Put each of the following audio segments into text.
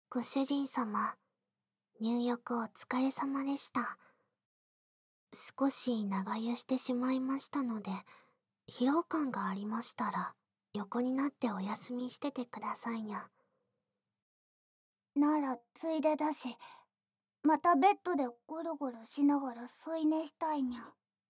ご主人様、入浴お疲れ様でした。少し長湯してしまいましたので、疲労感がありましたら、横になってお休みしててくださいにゃ。 ならついでだし、またベッドでゴロゴロしながら添い寝したいにゃ。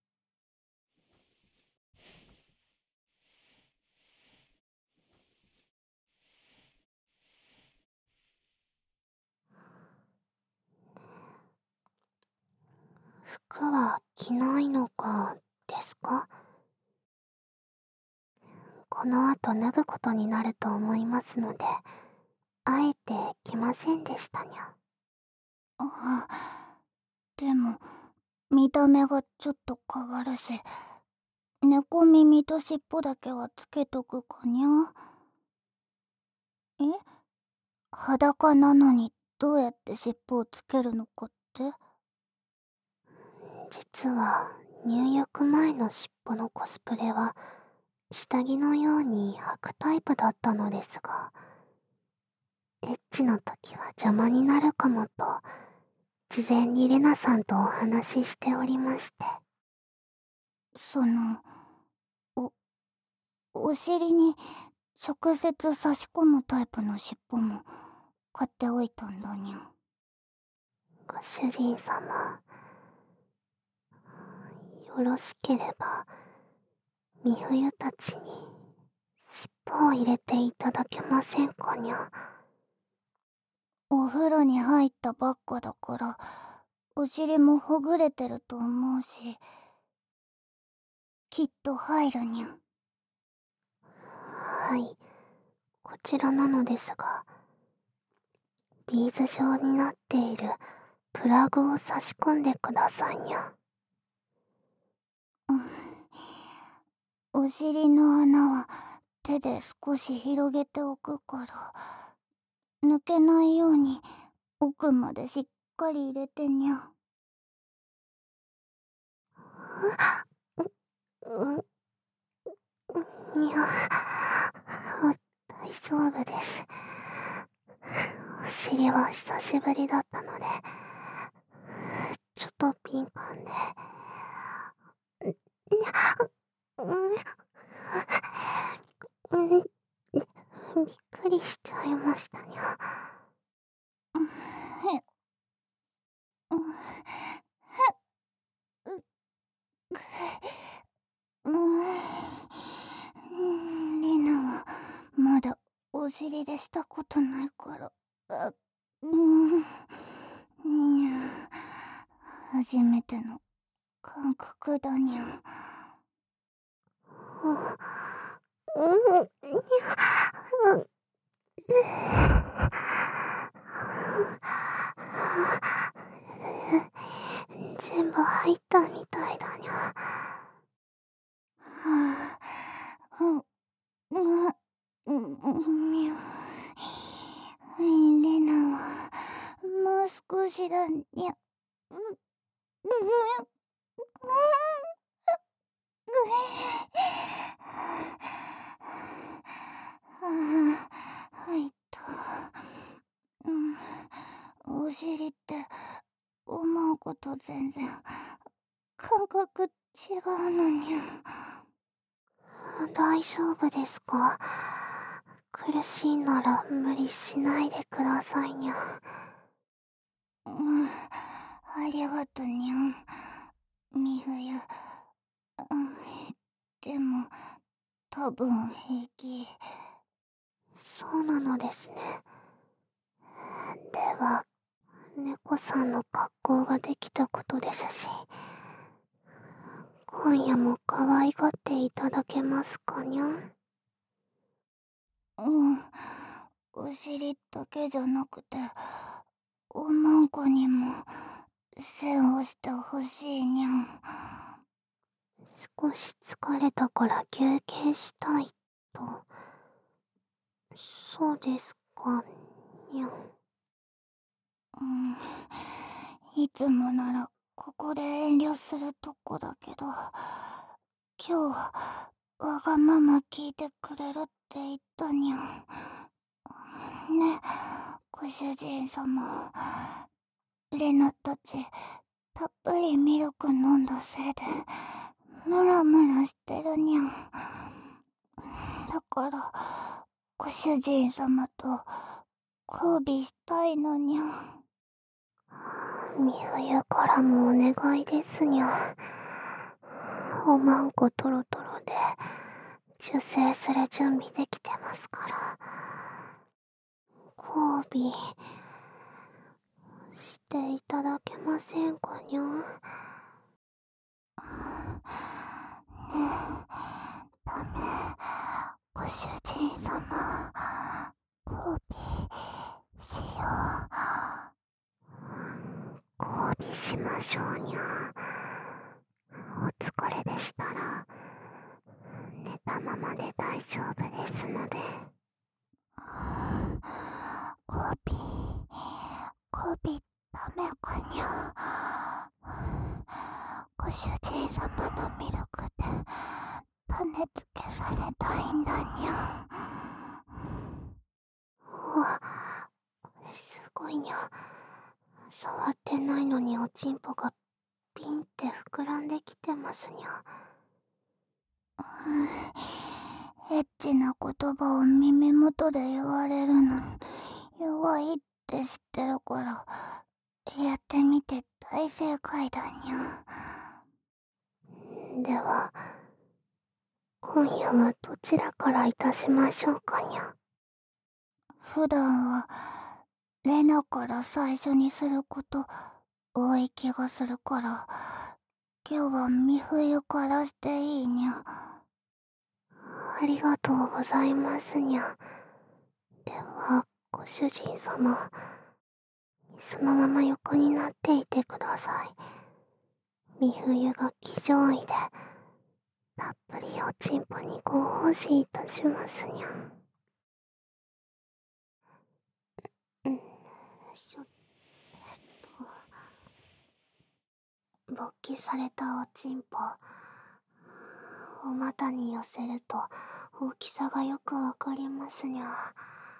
服は着ないのか、ですか？この後脱ぐことになると思いますので、あえて着ませんでしたにゃ。 あ、でも見た目がちょっと変わるし、猫耳と尻尾だけはつけとくかにゃ。え、裸なのにどうやって尻尾をつけるのかって？ 実は、入浴前の尻尾のコスプレは、下着のように履くタイプだったのですが、エッチの時は邪魔になるかもと、事前にレナさんとお話ししておりまして。 その、お、お尻に直接差し込むタイプの尻尾も買っておいたんだにゃ。 ご主人様、よろしければ、美冬たちに尻尾を入れていただけませんかにゃ。 お風呂に入ったばっかだから、お尻もほぐれてると思うし、きっと入るにゃ。 はい、こちらなのですが、ビーズ状になっているプラグを差し込んでくださいにゃ。 お尻の穴は手で少し広げておくから、抜けないように奥までしっかり入れてにゃ。 う、にゃ、大丈夫です。お尻は久しぶりだったので、ちょっと敏感で。うん、びっくりしちゃいましたにゃ。 へっ、リナはまだお尻でしたことないから、にゃ、初めての感覚だにゃ。 うん、にゃ、全部入ったみたいだにゃ。 はあ、みゅ。レナはもう少しだにゃ。入った。お尻って思うこと全然感覚違うのにゃ。 大丈夫ですか？苦しいなら無理しないでくださいにゃ。 ありがとにゃ。み冬。でも多分平気。 そうなのですね。では、猫さんの格好ができたことですし、今夜も可愛がっていただけますかにゃ。 うん。お尻だけじゃなくて、おまんこにも世話してほしいにゃ。 少し疲れたから休憩したいと。そうですかにゃ。 いつもならここで遠慮するとこだけど、今日はわがまま聞いてくれるって言ったにゃ。ね、 ご主人様、レナたちたっぷりミルク飲んだせいでムラムラしてるにゃ。だからご主人様と交尾したいのにゃ。 み冬からもお願いですにゃ。おまんこトロトロで受精する準備できてますから、交尾していただけませんかにゃ。 ダメ、ご主人様、交尾しよ交尾しましょうにゃ。お疲れでしたら寝たままで大丈夫ですので。 交尾ダメかにゃ。ご主人様のミルクで種付けされたいんだにゃ。 すごいにゃ。触ってないのにおちんぽがピンって膨らんできてますにゃ。 エッチな言葉を耳元で言われるの弱いって知ってるからやってみて大正解だにゃ。 では今夜はどちらからいたしましょうかにゃ。 普段はレナから最初にすること多い気がするから今日は美冬からしていいにゃ。 ありがとうございますにゃ。ではご主人様、そのまま横になっていてください。美冬が気上位でたっぷりおちんぽにご奉仕いたしますにゃ。勃起されたおちんぽ、お股に寄せると大きさがよくわかりますにゃ。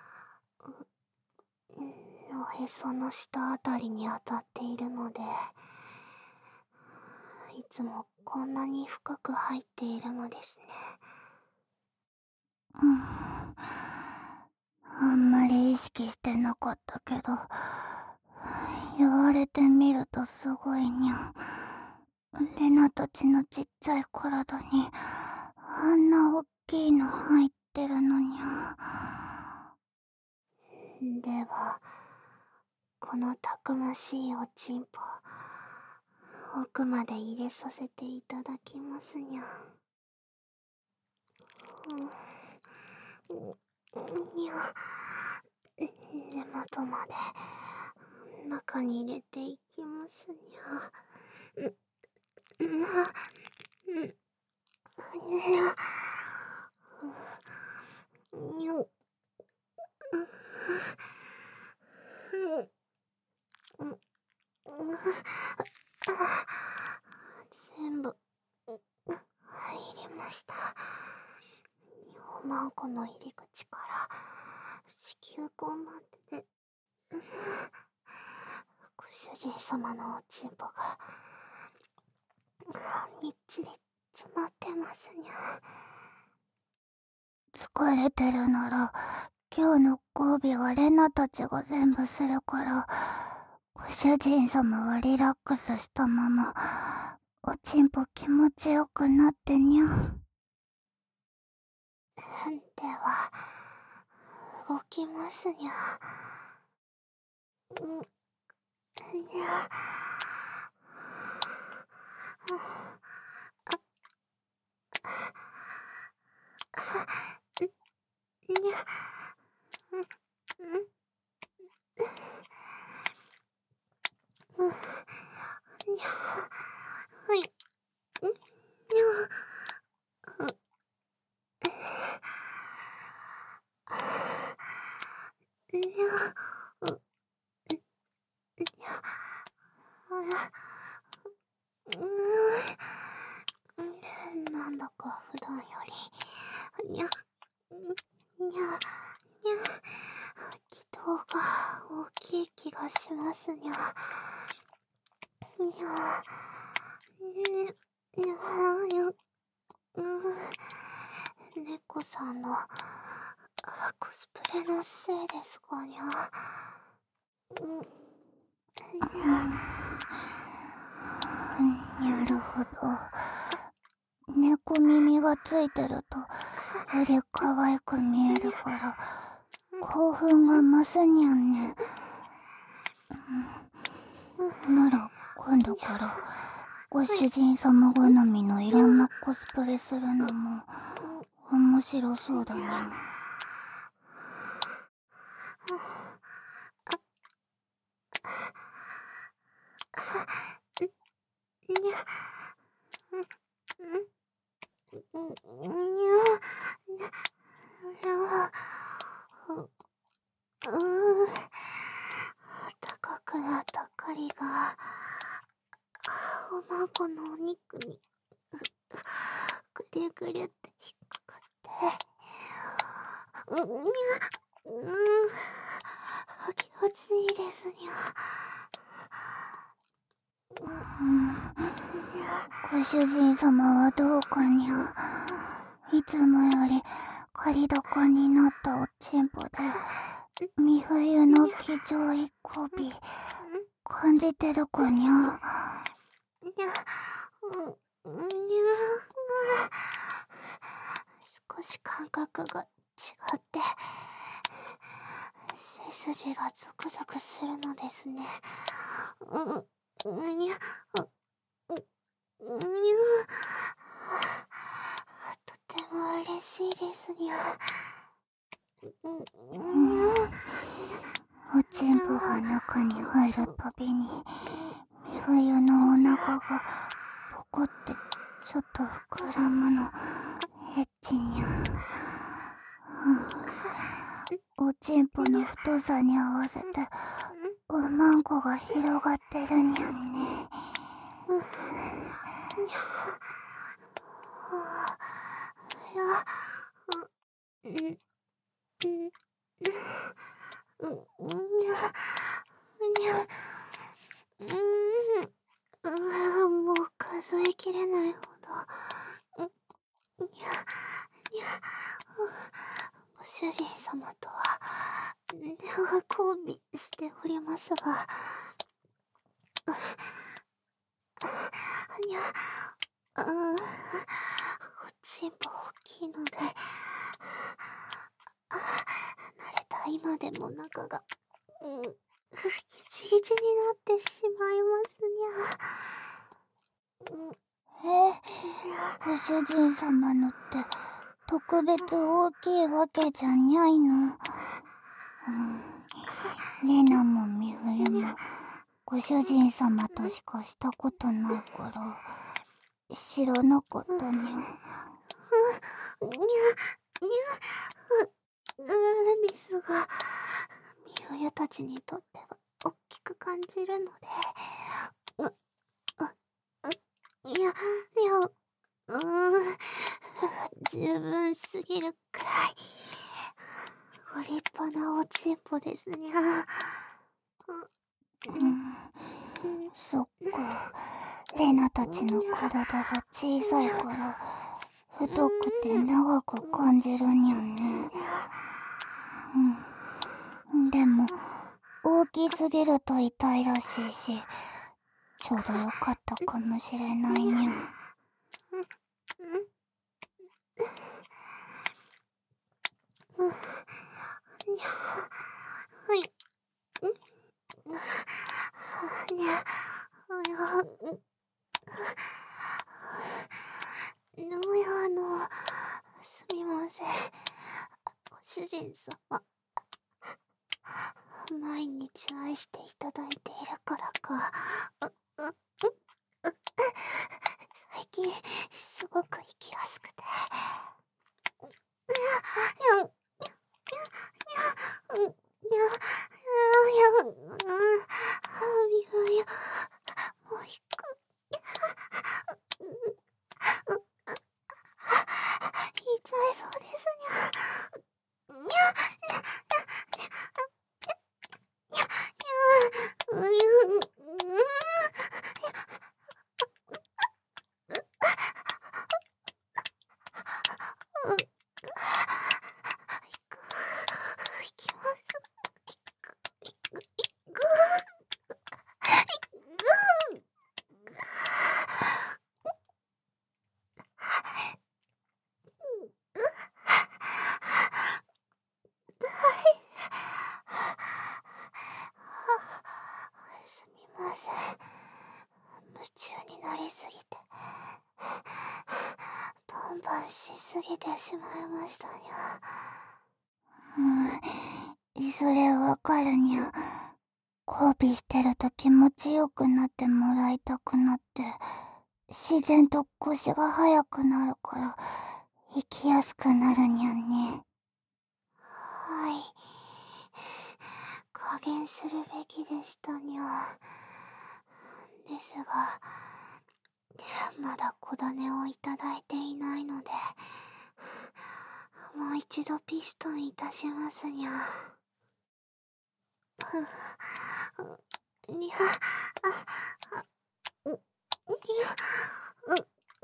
おへその下あたりに当たっているので、いつもこんなに深く入っているのですね。 あんまり意識してなかったけど言われてみるとすごいにゃ。レナたちのちっちゃい体にあんなおっきいの入ってるのにゃ。 ではこのたくましいおちんぽ、奥まで入れさせていただきますにゃ。にゃ。根元まで中に入れていきますにゃ。にゃ。にゃ。全部入りました。おまんこの入り口から子宮口までご主人様のおちんぽがみっちり詰まってますにゃ。 疲れてるなら今日の交尾はレナたちが全部するからご主人様はリラックスしたままおちんぽ気持ちよくなってにゃ。 では動きますにゃ。にゃ。にゃ。にゃ。はい。にゃ。にゃ。なんだか普段よりにゃにゃにゃ気道ががしますにゃ。にゃ。にゃにゃ。猫さんのコスプレのせいですかにゃ。 なるほど。猫耳がついてるとより可愛く見えるから興奮が増すにゃんね。なら今度からご主人様好みのいろんなコスプレするのも面白そうだにゃ。 高くなった狩りがおまごのお肉にぐりゅぐりゅって引っかかって気持ちいいですにゃ。 ご主人様はどうかにゃ。いつもより借り高になったおちんぽで真冬の気丈一こび感じてるかにゃ。 少し感覚が違って背筋がゾクゾクするのですね。にゃとても嬉しいですにゃ。 おちんぽが中に入るたびに真冬のお腹がポコってちょっと膨らむのエッチにゃ。おちんぽの太さに合わせておまんこが広がってるにゃんね。 もう数えきれないほど。ご主人様とは長交尾しておりますが、おちんぽ大きいので、慣れた今でも中がギチギチになってしまいますにゃ。 ご主人様のって特別大きいわけじゃにゃいの。レナも美冬もご主人様としかしたことないから知らなかったにゃ。 ですが、美冬たちにとっては大きく感じるので、十分すぎるくらいご立派なおちんぽですにゃ。 そっか、レナたちの体が小さいから太くて長く感じるにゃんね。でも大きすぎると痛いらしいし、ちょうどよかったかもしれないにゃ。 すみません。ご主人様。毎日愛していただいているからか。最近、すごく息やすくて。もう一個。言いちゃいそうですにゃ。 しすぎてしまいましたにゃ。 それわかるにゃ。交尾してると気持ちよくなってもらいたくなって、自然と腰が速くなるから、生きやすくなるにゃんね。 はい。加減するべきでしたにゃ。ですが、まだ小種をいただいていないので、もう一度ピストンいたしますにゃ。にゃ、にゃ、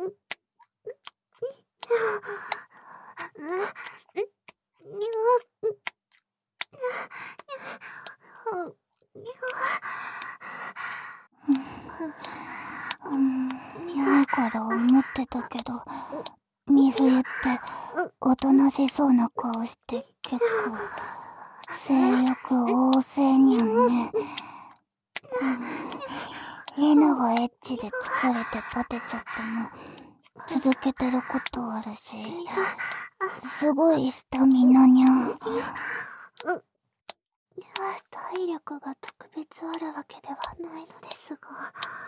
前から思ってたけど、美冬っておとなしそうな顔して結構性欲旺盛にゃんね。レナがエッチで疲れてバテちゃっても続けてることあるし、すごいスタミナにゃん。 体力が特別あるわけではないのですが、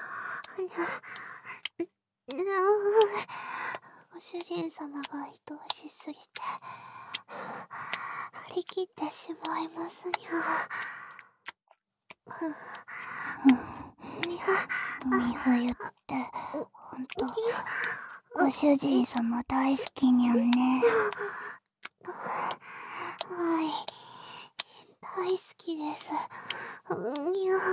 ご主人様が愛おしすぎて張り切ってしまいますにゃ。 美冬ってほんとご主人様大好きにゃんね。 はい、大好きです。にゃ。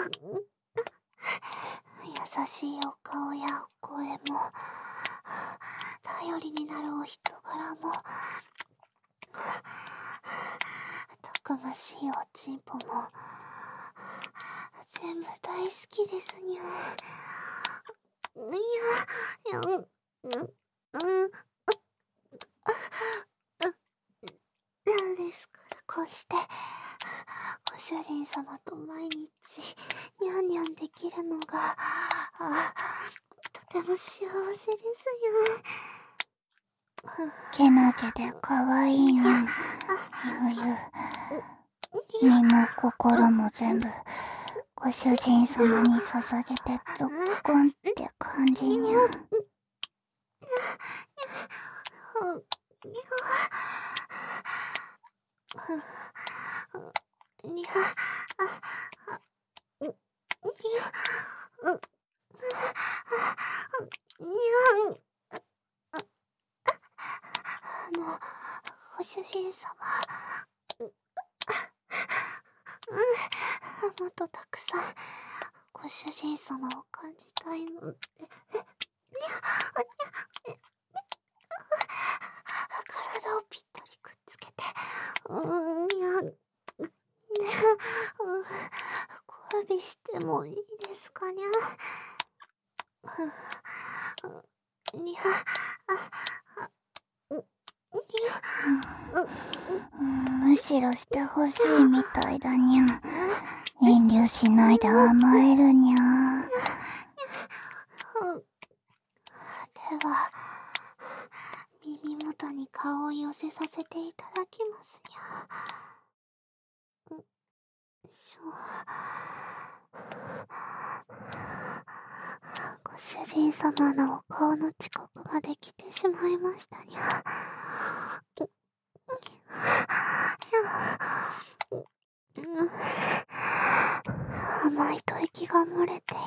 優しいお顔やお声も、頼りになるお人柄も、たくましいおちんぽも、全部大好きですにゃ。ですからこうしてご主人様と毎日ニャンニャンできるのがとても幸せですよ。 けなげでかわいいにゃん。ゆ身も心も全部ご主人様に捧げてぞっこんって感じにゃん。 にゃにゃご主人様、もっとたくさんご主人様を感じたいので、体をぴったりくっつけて、にゃ交尾してもいいですかにゃ。にゃむしろしてほしいみたいだにゃ。遠慮しないで甘えるにゃ。 では耳元に顔を寄せさせていただきますにゃ。ご主人様のお顔の近くまで来てしまいましたにゃ。甘い吐息が漏れていて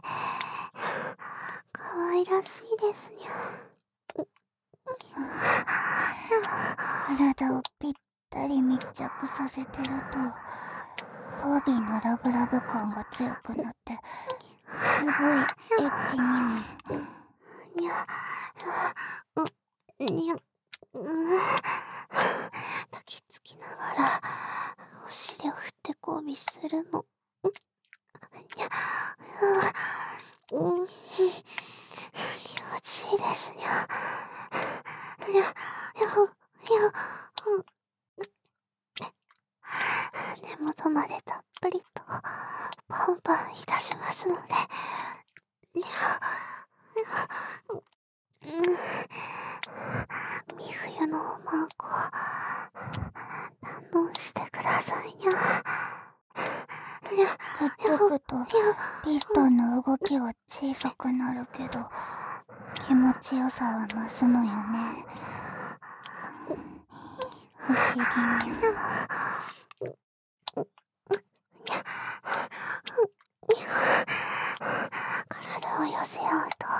可愛らしいですにゃ。 体をぴったり密着させてると交尾のラブラブ感が強くなってすごいエッチにゃん。 にゃにゃ抱きつきながらお尻を振って交尾するの。にゃ気持ちいいですにゃ。根元までたっぷりとパンパンいたしますので、 のおまんこ、堪能してくださいにゃ。 くっつくとピストンの動きは小さくなるけど、気持ちよさは増すのよね。不思議にゃ。 体を寄せ合うと、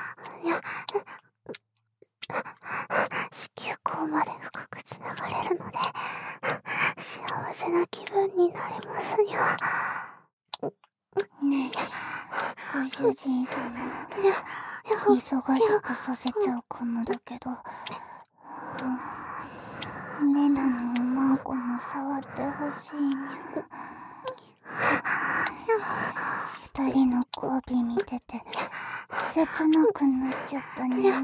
子宮口まで深くつながれるので、幸せな気分になりますにゃ。 ねえ、ご主人様、忙しくさせちゃうかもだけど、レナのおまんこも触ってほしいにゃ。二人の交尾見てて切なくなっちゃったにゃ。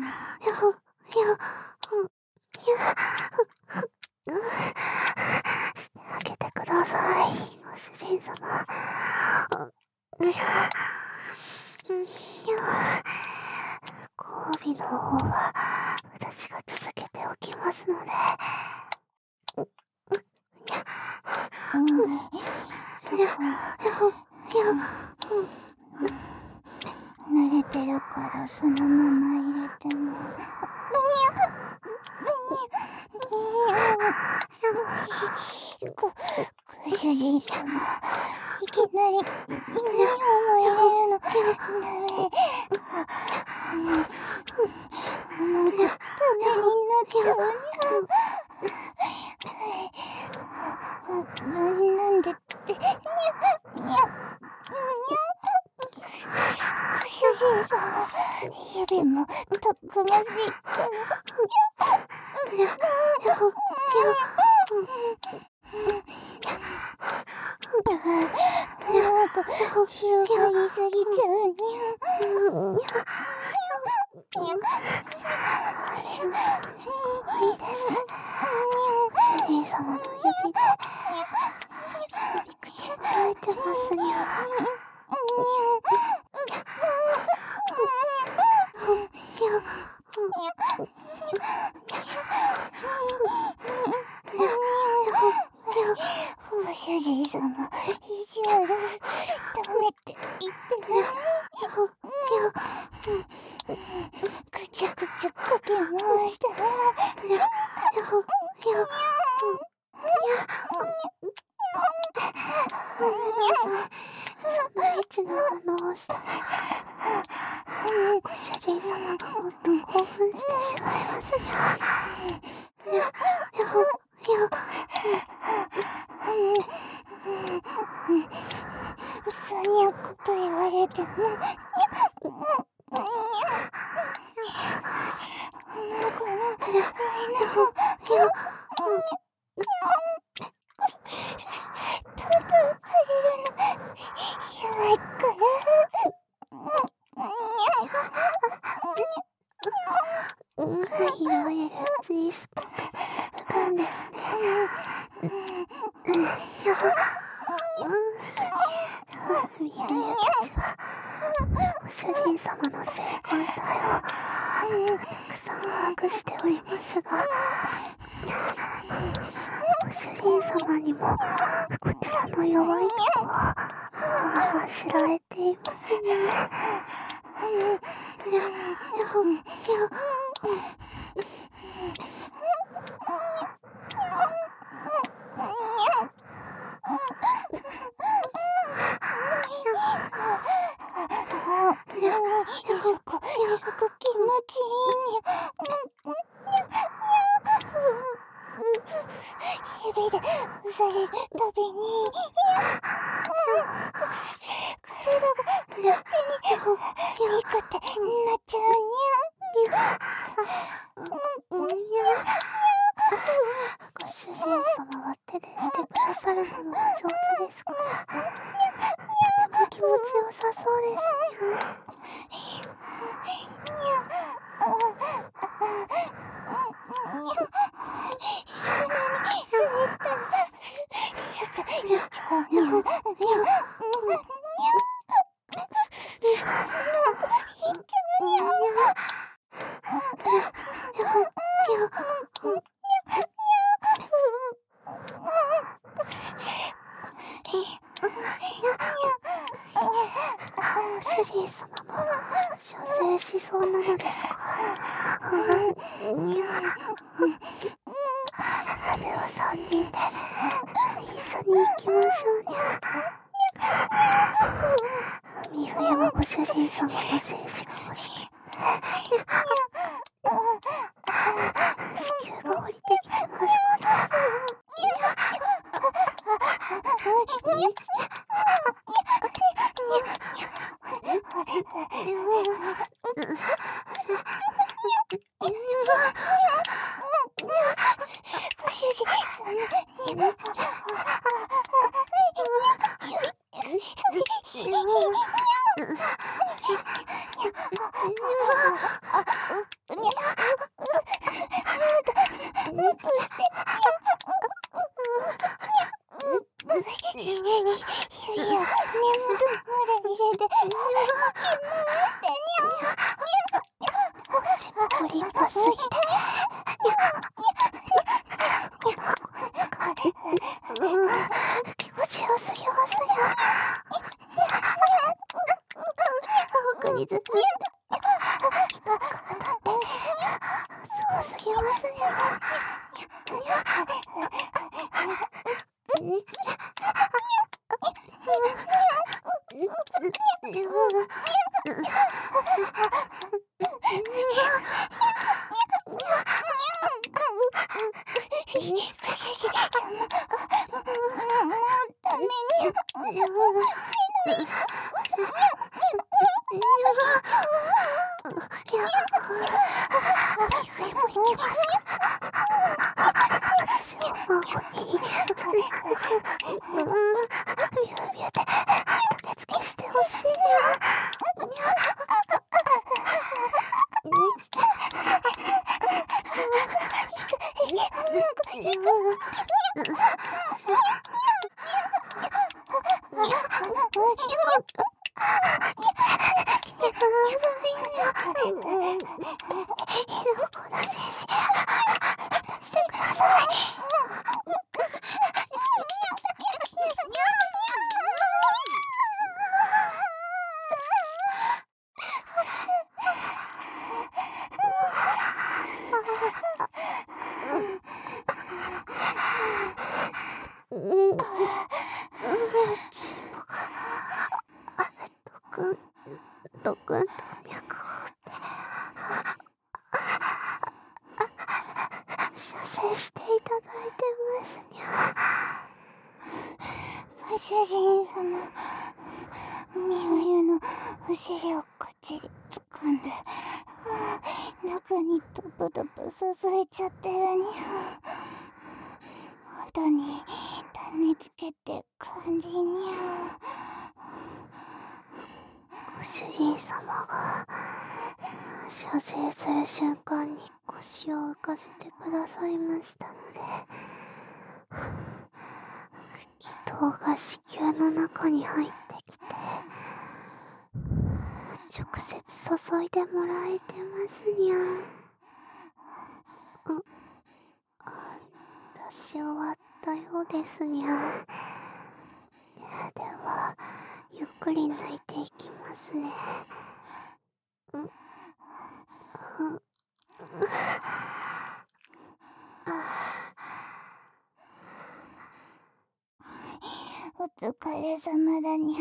してあげてください、ご主人様。交尾の方は私が続けておきますので。 慣れてるからそのまま入れても。ご主人様、いきなり耳をも入れるのダメ。なんかダメになっちゃうにゃ。なんでってにゃにゃ。ご主人様、指もたくましいから。なんか広がりすぎちゃうにゃ。 いいです。主人様の指で首くらえてますにゃ。 ご主人様、意地悪。ダメって言ってる。ぐちゃぐちゃかけ回したら。 そのエッチな反応をしたら、ご主人様がもっと興奮してしまいますにゃ。 そんなこと言われても。弱いから。 いわゆるGスポット部分ですね。見るゆたちはご主人様の性感帯をたくさん把握しておりますが、ご主人様にもこちらの弱いとこを知られていますね。 気持ちいいにゃ。指で押されるたびに体が勝手にピクってなっちゃうにゃ。 ご主人様は手でしてくださるのも上手ですから、とても気持ちよさそうですにゃ。 主人様も射精しそうなのですか？では3人で一緒に行きましょうにゃ。海冬はご主人様の精子が欲しくて子宮が降りてきてますから。気持ちよすぎますよ。奥にずっとすごすぎますよ。ドクンと脈を射精していただいてますにゃ。 ご主人様、海冬のお尻をこっちり掴んで、中にドブドブ注いちゃってるにゃ。肌に種つけて感じにゃ。 ご主人様が射精する瞬間に腰を浮かせてくださいましたので、気筒が子宮の中に入ってきて直接注いでもらえてますにゃ。出し終わったようですにゃ。ではゆっくり抜いていきますね。 お疲れ様だにゃ。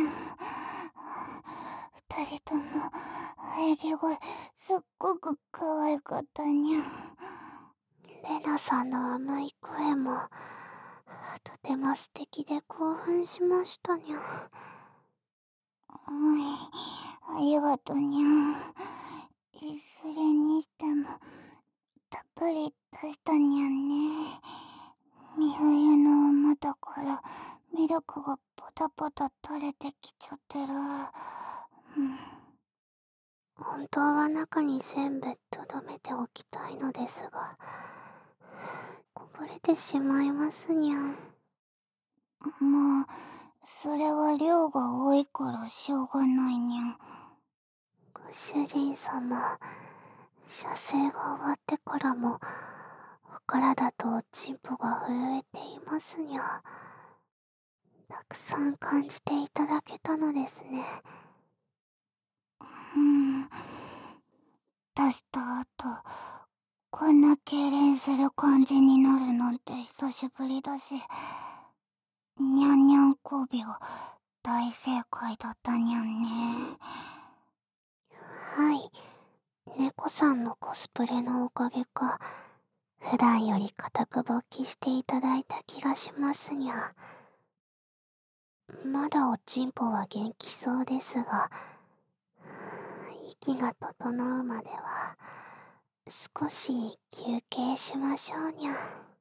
二人とも喘ぎ声すっごく可愛かったにゃ。 レナさんの甘い声もとても素敵で興奮しましたにゃ。 ありがとにゃ。いずれにしてもたっぷり出したにゃんね。三冬の股からミルクがポタポタ垂れてきちゃってる。 本当は中に全部留めておきたいのですが、こぼれてしまいますにゃ。 まあ、それは量が多いからしょうがないにゃ。 ご主人様、射精が終わってからもお体とチンポが震えていますにゃ。たくさん感じていただけたのですね。 出した後、こんな痙攣する感じになるなんて久しぶりだし、にゃんにゃん交尾は大正解だったにゃんね。 はい。猫さんのコスプレのおかげか、普段より固く勃起していただいた気がしますにゃ。まだおちんぽは元気そうですが、息が整うまでは少し休憩しましょうにゃ。